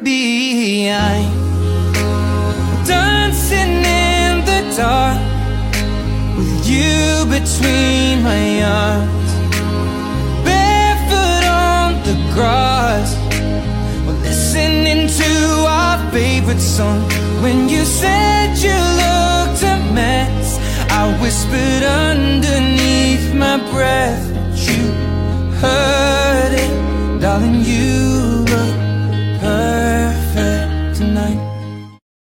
be. I'm dancing in the dark with you between my arms, barefoot on the grass. We're listening to our favorite song. When you said you looked a mess, I whispered underneath my breath, but you heard it, darling, you